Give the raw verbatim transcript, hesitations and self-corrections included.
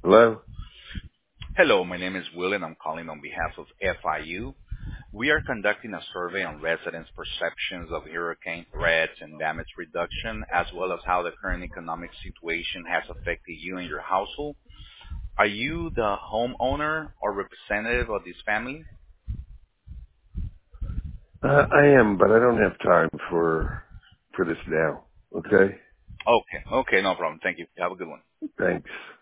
Hello? Hello, my name is Will, and I'm calling on behalf of F I U. We are conducting a survey on residents' perceptions of hurricane threats and damage reduction, as well as how the current economic situation has affected you and your household. Are you the homeowner or representative of this family? Uh, I am, but I don't have time for for this now. Okay? Okay, okay, no problem. Thank you. Have a good one. Thanks.